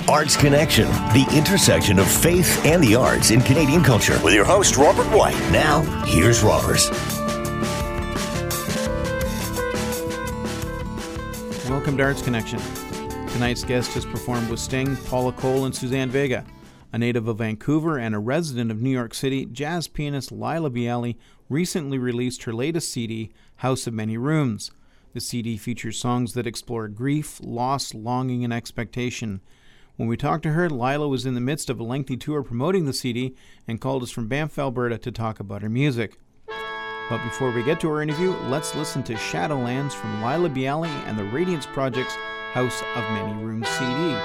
Arts Connection, the intersection of faith and the arts in Canadian culture. With your host, Robert White. Now, here's Robert. Welcome to Arts Connection. Tonight's guest has performed with Sting, Paula Cole, and Suzanne Vega. A native of Vancouver and a resident of New York City, jazz pianist Laila Bialy recently released her latest CD, House of Many Rooms. The CD features songs that explore grief, loss, longing, and expectation. When we talked to her, Laila was in the midst of a lengthy tour promoting the CD and called us from Banff, Alberta to talk about her music. But before we get to our interview, let's listen to Shadowlands from Laila Bialy and the Radiance Project's House of Many Rooms CD.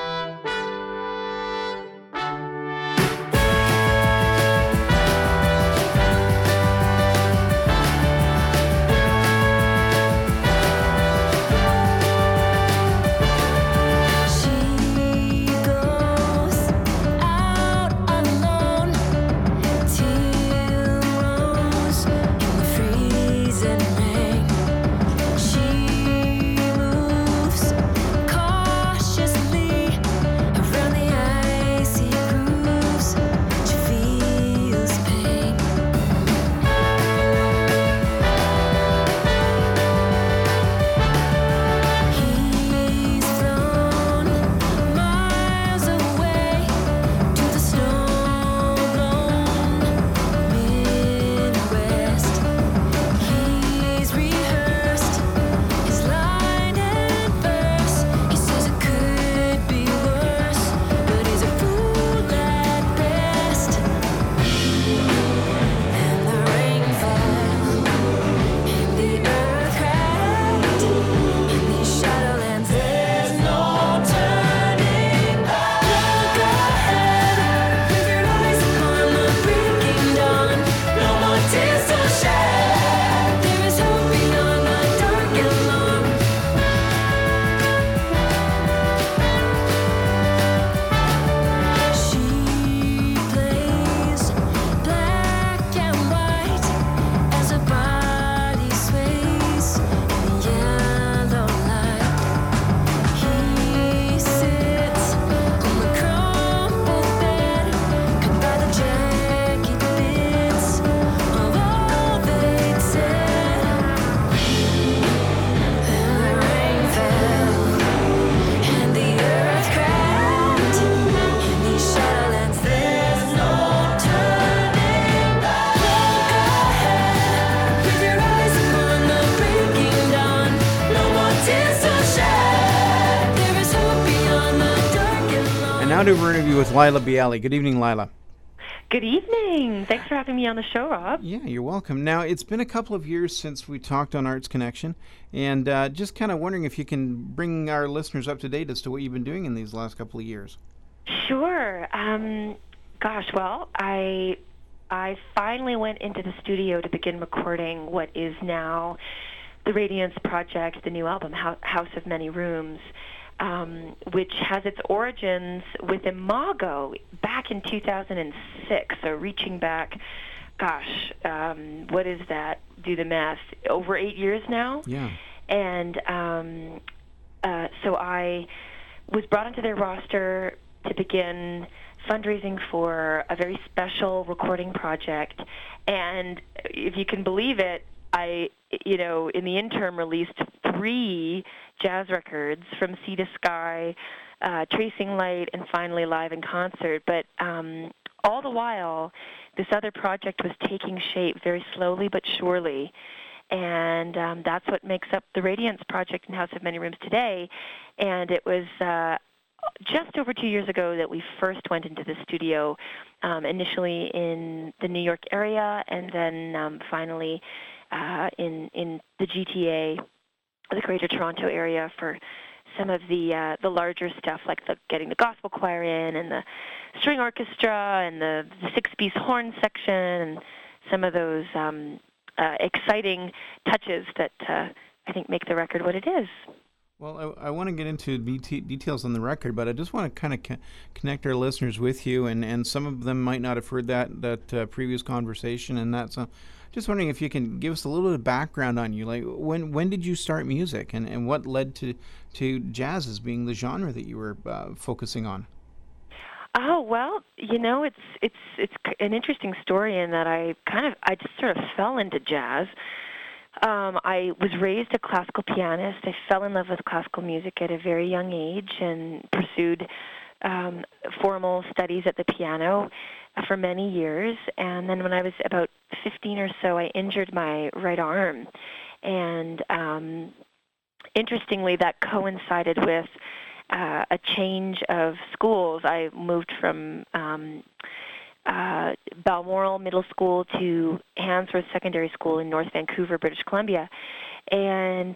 Now to our interview with Laila Bialy. Good evening, Laila. Good evening. Thanks for having me on the show, Rob. Yeah, you're welcome. Now, it's been a couple of years since we talked on Arts Connection, and just kind of wondering if you can bring our listeners up to date as to what you've been doing in these last couple of years. Sure. Well, I finally went into the studio to begin recording what is now the Radiance Project, the new album, House of Many Rooms. Which has its origins with Imago back in 2006. So reaching back, what is that? Do the math. Over 8 years now? Yeah. And so I was brought into their roster to begin fundraising for a very special recording project. And if you can believe it, I, in the interim released 3 jazz records, From Sea to Sky, Tracing Light, and finally Live in Concert. But all the while, this other project was taking shape very slowly but surely. And that's what makes up the Radiance Project and House of Many Rooms today. And it was just over 2 years ago that we first went into the studio, initially in the New York area, and then finally in the GTA, the Greater Toronto area, for some of the larger stuff, like getting the gospel choir in, and the string orchestra, and the 6-piece horn section, and some of those exciting touches that I think make the record what it is. Well, I want to get into details on the record, but I just want to kind of connect our listeners with you, and some of them might not have heard that previous conversation, and that's just wondering if you can give us a little bit of background on you. Like, when did you start music, and what led to jazz as being the genre that you were focusing on? Oh, well, it's an interesting story in that I just sort of fell into jazz. I was raised a classical pianist. I fell in love with classical music at a very young age and pursued formal studies at the piano for many years. And then when I was about 15 or so, I injured my right arm. And interestingly, that coincided with a change of schools. I moved from Balmoral Middle School to Handsworth Secondary School in North Vancouver, British Columbia. And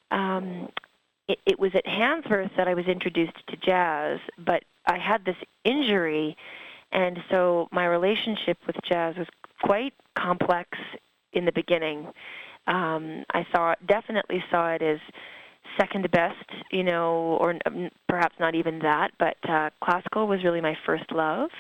it was at Handsworth that I was introduced to jazz, but I had this injury, and so my relationship with jazz was quite complex in the beginning. I definitely saw it as second best, or perhaps not even that, but classical was really my first love.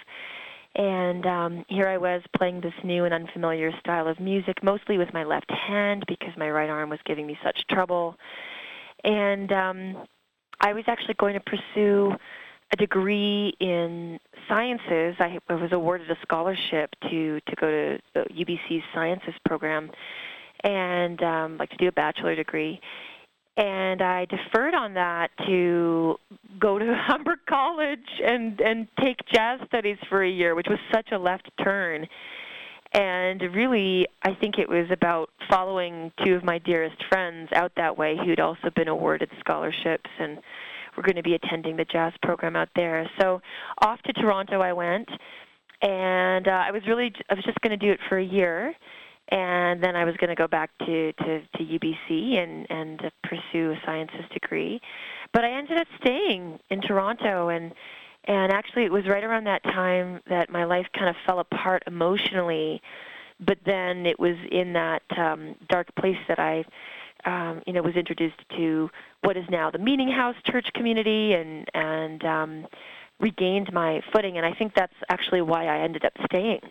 And here I was playing this new and unfamiliar style of music, mostly with my left hand because my right arm was giving me such trouble. And I was actually going to pursue a degree in sciences. I was awarded a scholarship to go to the UBC's sciences program and like to do a bachelor degree. And I deferred on that to go to Humber College and take jazz studies for a year, which was such a left turn. And really, I think it was about following two of my dearest friends out that way who'd also been awarded scholarships and were going to be attending the jazz program out there. So off to Toronto I went, and I was just going to do it for a year. And then I was going to go back to UBC and pursue a sciences degree. But I ended up staying in Toronto, and actually it was right around that time that my life kind of fell apart emotionally. But then it was in that dark place that I was introduced to what is now the Meeting House Church community and regained my footing. And I think that's actually why I ended up staying.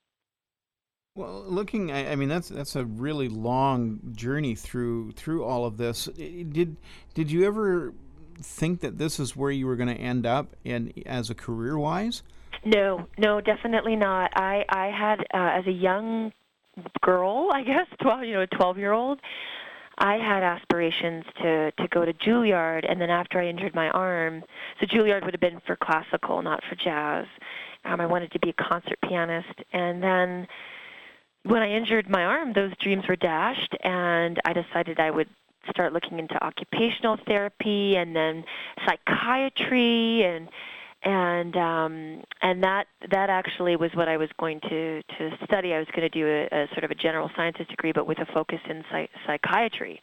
Well, I mean, that's a really long journey through all of this. Did you ever think that this is where you were going to end up as a career-wise? No, definitely not. I had, as a young girl, I guess, a 12-year-old, I had aspirations to go to Juilliard, and then after I injured my arm, so Juilliard would have been for classical, not for jazz. I wanted to be a concert pianist, and then when I injured my arm, those dreams were dashed, and I decided I would start looking into occupational therapy and then psychiatry, and that actually was what I was going to study. I was going to do a sort of a general sciences degree, but with a focus in psychiatry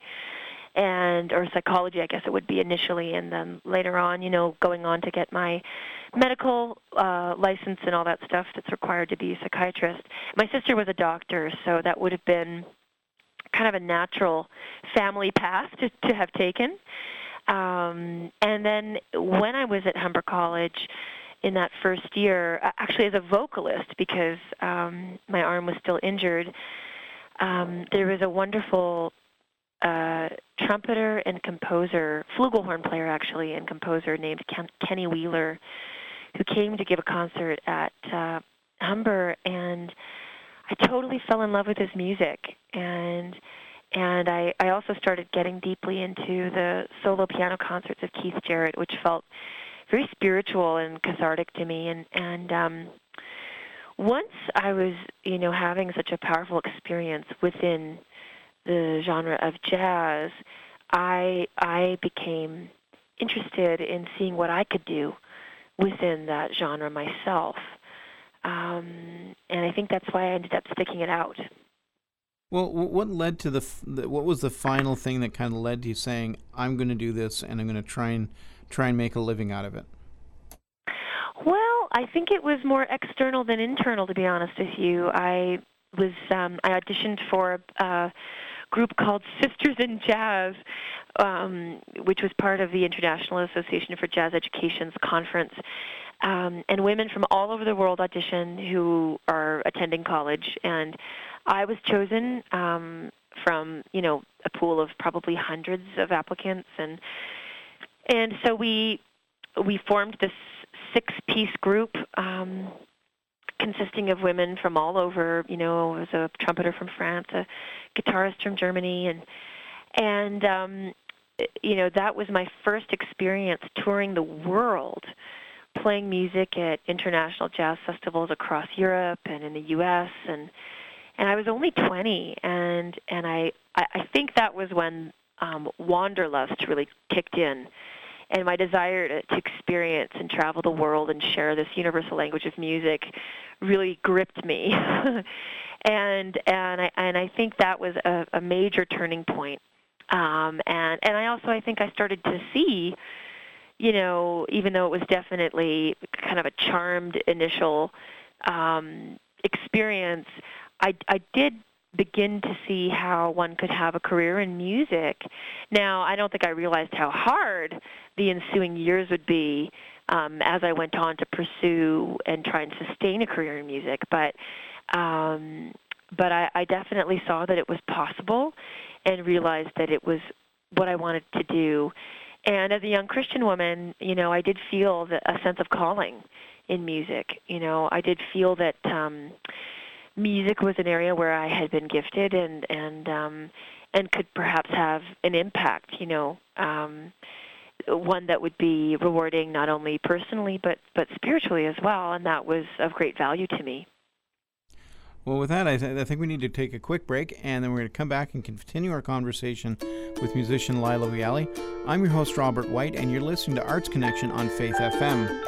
or psychology, I guess it would be initially, and then later on, going on to get my medical license and all that stuff that's required to be a psychiatrist. My sister was a doctor, so that would have been kind of a natural family path to have taken. And then when I was at Humber College in that first year, actually as a vocalist, because my arm was still injured, there was a wonderful trumpeter and composer, flugelhorn player actually, and composer named Kenny Wheeler, who came to give a concert at Humber, and I totally fell in love with his music, and I also started getting deeply into the solo piano concerts of Keith Jarrett, which felt very spiritual and cathartic to me, and once I was, having such a powerful experience within the genre of jazz, I became interested in seeing what I could do within that genre myself. And I think that's why I ended up sticking it out. Well, what led to what was the final thing that kind of led to you saying, I'm going to do this and I'm going to try and make a living out of it? Well, I think it was more external than internal, to be honest with you. I auditioned for a group called Sisters in Jazz, which was part of the International Association for Jazz Education's conference. And women from all over the world auditioned who are attending college. And I was chosen from, a pool of probably hundreds of applicants. And so we formed this 6-piece group consisting of women from all over. I was a trumpeter from France, a guitarist from Germany, and that was my first experience touring the world, playing music at international jazz festivals across Europe and in the U.S. and I was only 20, and I think that was when wanderlust really kicked in, and my desire to experience and travel the world and share this universal language of music really gripped me, and I think that was a major turning point. And I think I started to see, even though it was definitely kind of a charmed initial experience, I did begin to see how one could have a career in music. Now, I don't think I realized how hard the ensuing years would be as I went on to pursue and try and sustain a career in music, but I definitely saw that it was possible and realized that it was what I wanted to do. And as a young Christian woman, I did feel a sense of calling in music. I did feel that music was an area where I had been gifted and could perhaps have an impact, one that would be rewarding not only personally but spiritually as well, and that was of great value to me. Well, with that, I think we need to take a quick break, and then we're going to come back and continue our conversation with musician Lila Bialy. I'm your host, Robert White, and you're listening to Arts Connection on Faith FM.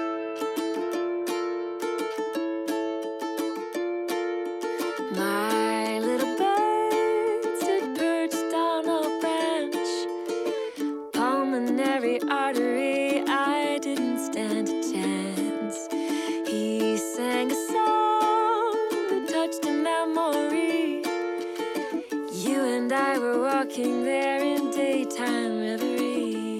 My little bird stood perched on a branch, pulmonary artery, I didn't stand a chance. He sang a song that touched a memory. You and I were walking there in daytime reverie.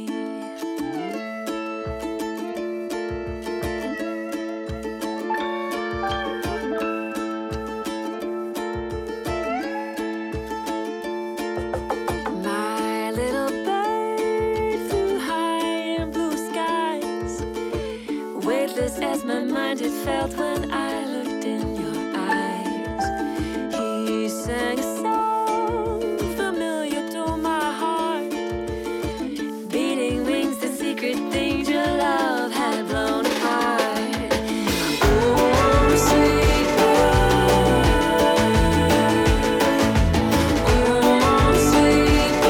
My little bird flew high in blue skies, weightless as my mind had felt when I looked in your eyes. He sang a song familiar to my heart, beating wings, the secret things your love had blown apart. Oh, sweet bird. Oh, sweet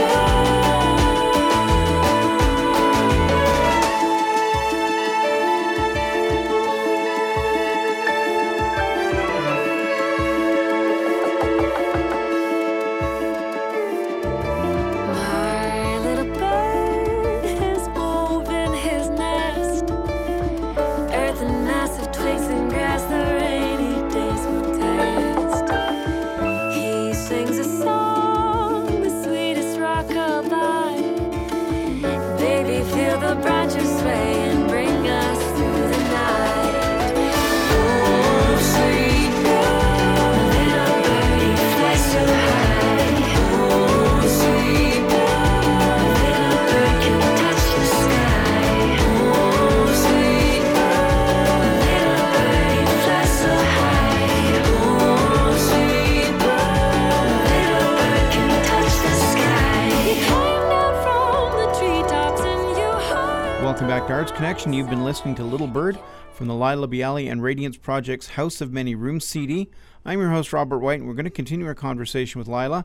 My little bird has woven his nest, earth and massive twigs and grass, the rainy days will test. He sings a song, the sweetest rockabye. Baby, feel the branches sway and bring us through the night. Oh, sweet bird, little birdie, fly so high. Oh, sweet bird, little bird can touch the sky. Oh, sweet bird, little birdie, fly so high. Oh, sweet bird, little bird can touch the sky. He came down from the treetops and you heard. Welcome back to Arts Connection. You've been listening to Little Bird from the Lila Bialy and Radiance Project's House of Many Rooms CD. I'm your host, Robert White, and we're going to continue our conversation with Lila.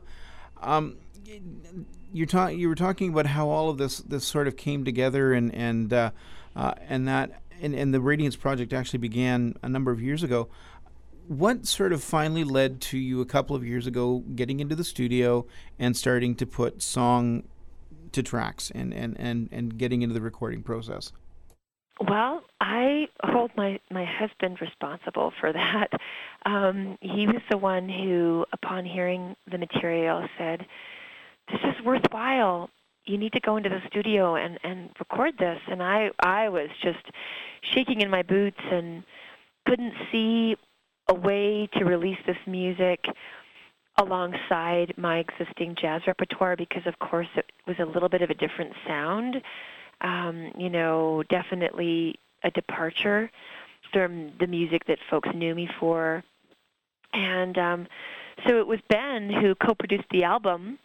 You were talking about how all of this sort of came together, and the Radiance Project actually began a number of years ago. What sort of finally led to you a couple of years ago getting into the studio and starting to put song to tracks and getting into the recording process? Well, I hold my husband responsible for that. He was the one who, upon hearing the material, said, "This is worthwhile. You need to go into the studio and record this." And I was just shaking in my boots and couldn't see a way to release this music alongside my existing jazz repertoire because, of course, it was a little bit of a different sound. Definitely a departure from the music that folks knew me for. And so it was Ben who co-produced the album,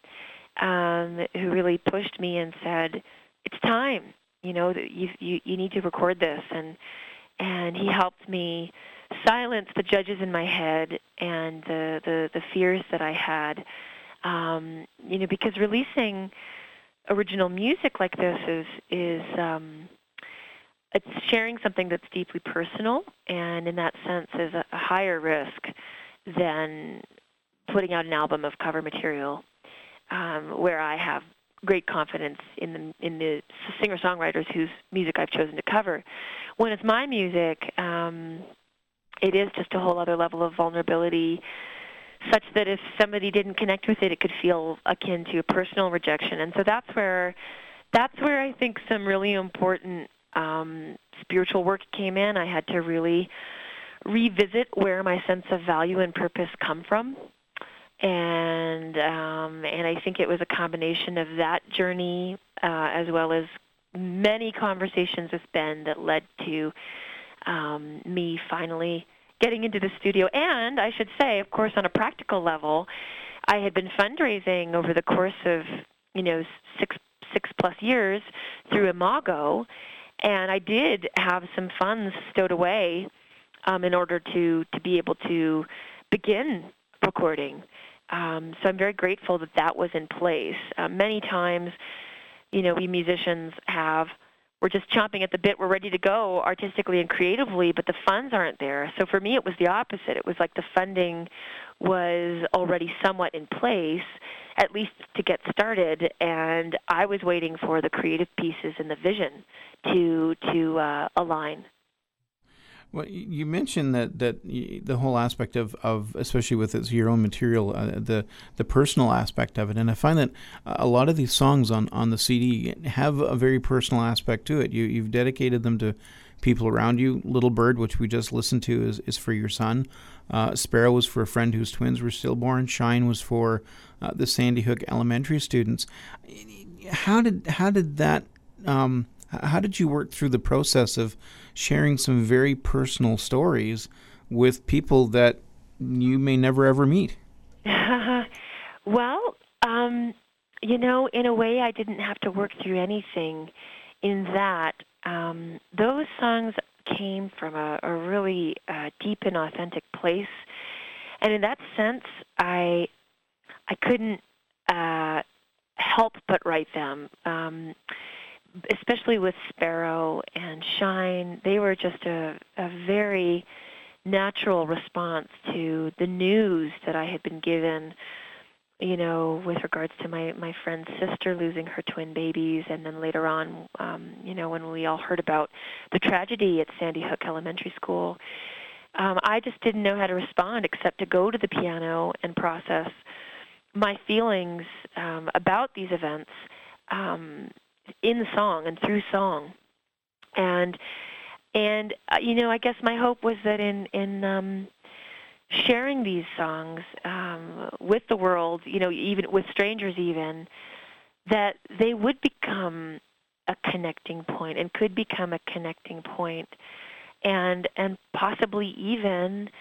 who really pushed me and said, "It's time. You know, you need to record this." And he helped me silence the judges in my head and the fears that I had. You know, because releasing original music like this is it's sharing something that's deeply personal, and in that sense is a higher risk than putting out an album of cover material, where I have great confidence in the singer-songwriters whose music I've chosen to cover. When it's my music, it is just a whole other level of vulnerability, such that if somebody didn't connect with it, it could feel akin to a personal rejection. And so that's where I think some really important spiritual work came in. I had to really revisit where my sense of value and purpose come from. And I think it was a combination of that journey, as well as many conversations with Ben, that led to me finally getting into the studio. And I should say, of course, on a practical level, I had been fundraising over the course of, you know, six plus years through Imago, and I did have some funds stowed away in order to be able to begin recording. So I'm very grateful that that was in place. Many times, you know, we musicians we're just chomping at the bit. We're ready to go artistically and creatively, but the funds aren't there. So for me, it was the opposite. It was like the funding was already somewhat in place, at least to get started, and I was waiting for the creative pieces and the vision to align. Well, you mentioned that the whole aspect of especially with your own material, the personal aspect of it, and I find that a lot of these songs on the CD have a very personal aspect to it. You've dedicated them to people around you. Little Bird, which we just listened to, is for your son. Sparrow was for a friend whose twins were stillborn. Shine was for the Sandy Hook Elementary students. How did that? How did you work through the process of sharing some very personal stories with people that you may never ever meet? Well, you know, in a way, I didn't have to work through anything in that those songs came from a really deep and authentic place. And in that sense, I couldn't help but write them. Especially with Sparrow and Shine, they were just a very natural response to the news that I had been given, you know, with regards to my friend's sister losing her twin babies, and then later on, you know, when we all heard about the tragedy at Sandy Hook Elementary School. I just didn't know how to respond except to go to the piano and process my feelings about these events in song and through song. And you know, I guess my hope was that in sharing these songs with the world, you know, even with strangers even, that they would become a connecting point and could become a connecting point, and possibly even,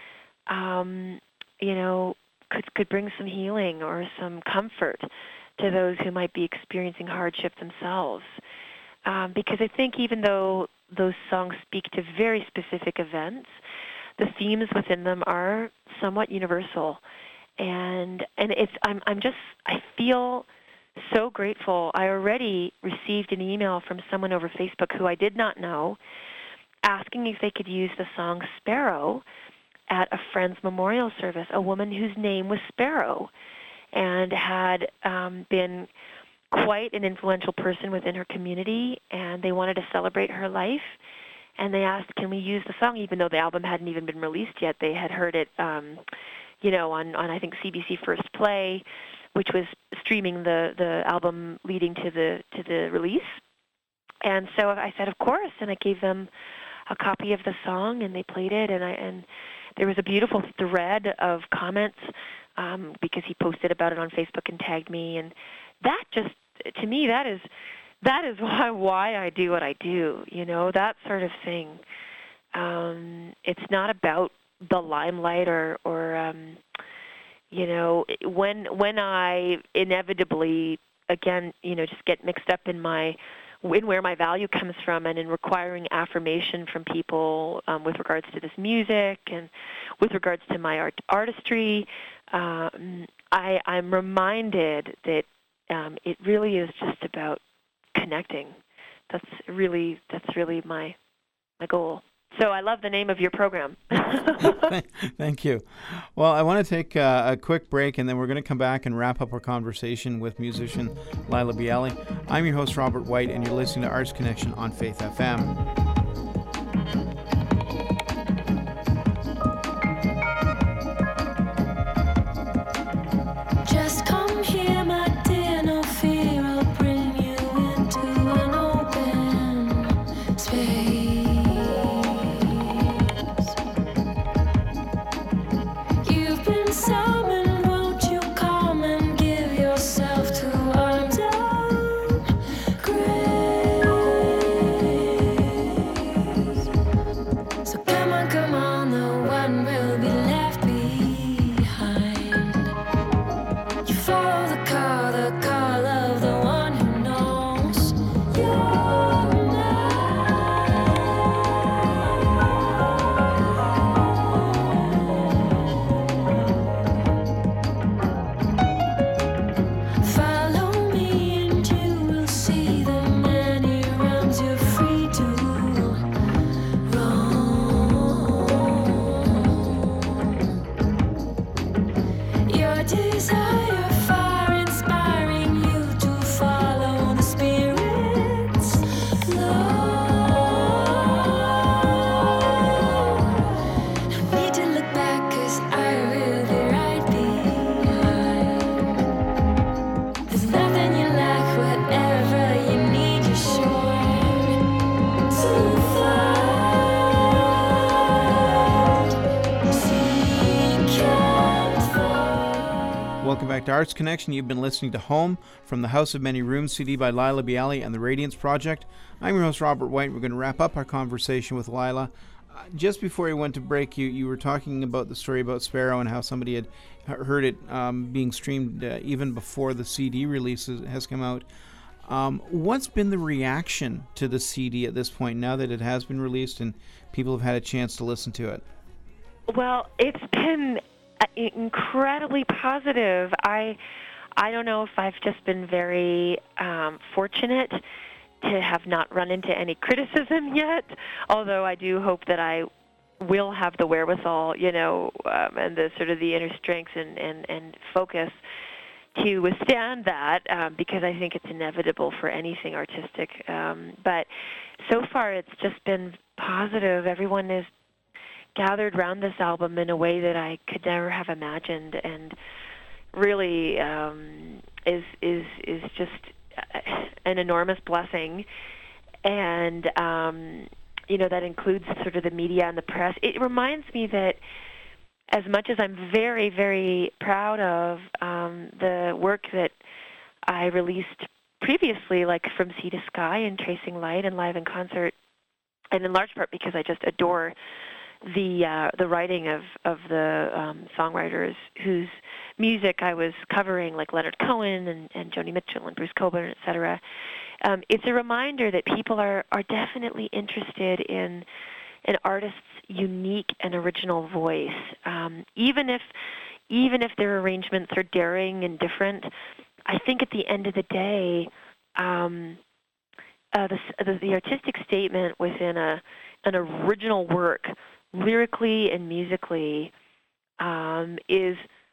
you know, could bring some healing or some comfort to those who might be experiencing hardship themselves. Because I think even though those songs speak to very specific events, the themes within them are somewhat universal. And I feel so grateful. I already received an email from someone over Facebook who I did not know, asking if they could use the song Sparrow at a friend's memorial service, a woman whose name was Sparrow, and had been quite an influential person within her community, and they wanted to celebrate her life. And they asked, can we use the song, even though the album hadn't even been released yet. They had heard it, you know, on I think CBC First Play, which was streaming the album leading to the release. And so I said, of course, and I gave them a copy of the song, and they played it, and there was a beautiful thread of comments because he posted about it on Facebook and tagged me, and that just, to me, that is that is why I do what I do, that sort of thing. It's not about the limelight or when I inevitably, again, just get mixed up in where my value comes from and in requiring affirmation from people with regards to this music and with regards to my artistry, I'm reminded that it really is just about connecting. That's really my goal. So I love the name of your program. Thank you. Well, I want to take a quick break, and then we're going to come back and wrap up our conversation with musician Laila Bialy. I'm your host, Robert White, and you're listening to Arts Connection on Faith FM. Arts Connection. You've been listening to Home from the House of Many Rooms CD by Laila Bialy and the Radiance Project. I'm your host, Robert White. We're going to wrap up our conversation with Laila. Just before we went to break, you were talking about the story about Sparrow and how somebody had heard it being streamed even before the CD release has come out. What's been the reaction to the CD at this point, now that it has been released and people have had a chance to listen to it? Well, it's been incredibly positive. I don't know if I've just been very fortunate to have not run into any criticism yet, although I do hope that I will have the wherewithal, and the sort of the inner strength and focus to withstand that, because I think it's inevitable for anything artistic. But so far it's just been positive. Everyone is gathered around this album in a way that I could never have imagined, and really is just an enormous blessing. And that includes sort of the media and the press. It reminds me that as much as I'm very, very proud of the work that I released previously, like From Sea to Sky and Tracing Light and Live in Concert, and in large part because I just adore the writing of the songwriters whose music I was covering, like Leonard Cohen and Joni Mitchell and Bruce Cockburn, etc. It's a reminder that people are definitely interested in an artist's unique and original voice, even if their arrangements are daring and different. I think at the end of the day, the artistic statement within an original work, lyrically and musically, is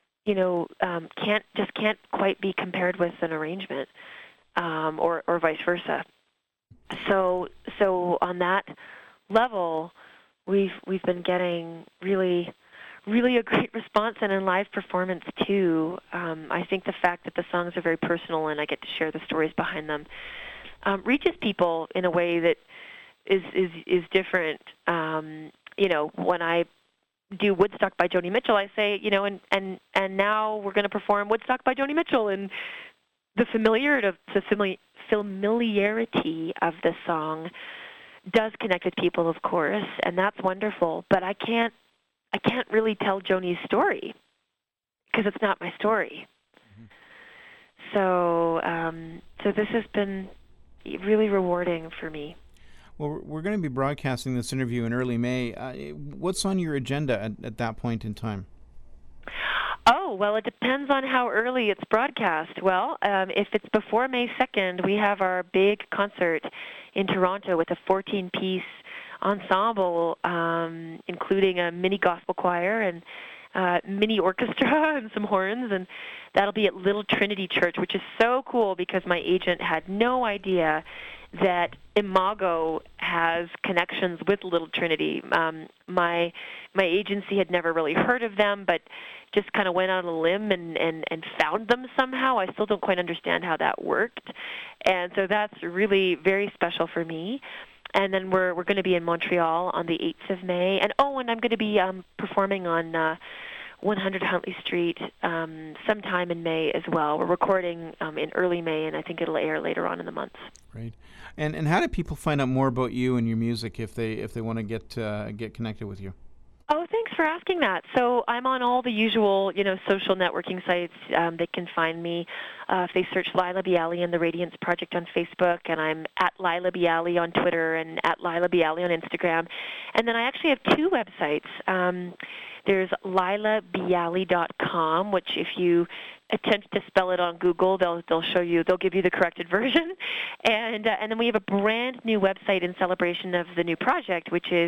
can't quite be compared with an arrangement, or vice versa. So on that level, we've been getting really a great response, and in live performance too. I think the fact that the songs are very personal and I get to share the stories behind them reaches people in a way that is different. When I do Woodstock by Joni Mitchell, I say, and now we're going to perform Woodstock by Joni Mitchell, and the familiarity of the song does connect with people, of course, and that's wonderful. But I can't really tell Joni's story because it's not my story. So this has been really rewarding for me. Well, we're going to be broadcasting this interview in early May. What's on your agenda at that point in time? Oh, well, it depends on how early it's broadcast. Well, if it's before May 2nd, we have our big concert in Toronto with a 14-piece ensemble, including a mini gospel choir and mini orchestra and some horns, and that'll be at Little Trinity Church, which is so cool because my agent had no idea that Imago has connections with Little Trinity. My agency had never really heard of them, but just kind of went on a limb and found them somehow. I still don't quite understand how that worked, and so that's really very special for me. And then we're going to be in Montreal on the 8th of May, and I'm going to be performing on 100 Huntley Street sometime in May as well. We're recording in early May, and I think it'll air later on in the month. Right. And how do people find out more about you and your music if they want to get connected with you? Oh, thanks for asking that. So I'm on all the usual, social networking sites. They can find me if they search Lila Bialy and the Radiance Project on Facebook, and I'm at Lila Bialy on Twitter and at Lila Bialy on Instagram. And then I actually have two websites. There's lilabialy.com, which if you attempt to spell it on Google, they'll give you the corrected version. And then we have a brand new website in celebration of the new project, which is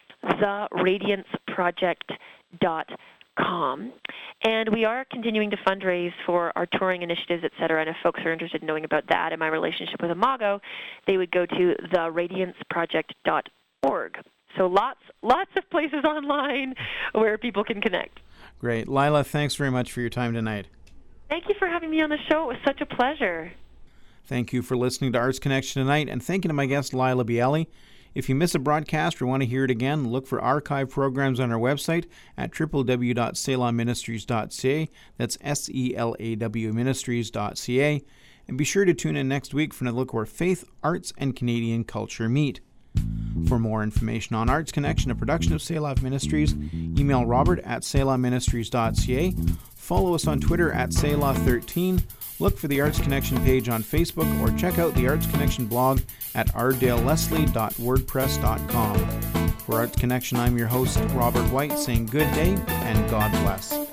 theradianceproject.com. And we are continuing to fundraise for our touring initiatives, et cetera. And if folks are interested in knowing about that and my relationship with Imago, they would go to theradianceproject.org. So lots of places online where people can connect. Great. Lila, thanks very much for your time tonight. Thank you for having me on the show. It was such a pleasure. Thank you for listening to Arts Connection tonight, and thank you to my guest, Lila Bialy. If you miss a broadcast or want to hear it again, look for archive programs on our website at www.selahministries.ca. That's SELAW ministries.ca. And be sure to tune in next week for another look where faith, arts, and Canadian culture meet. For more information on Arts Connection, a production of Selah Ministries, email Robert at selahministries.ca. Follow us on Twitter at Selah13. Look for the Arts Connection page on Facebook or check out the Arts Connection blog at ardaleleslie.wordpress.com. For Arts Connection, I'm your host, Robert White, saying good day and God bless.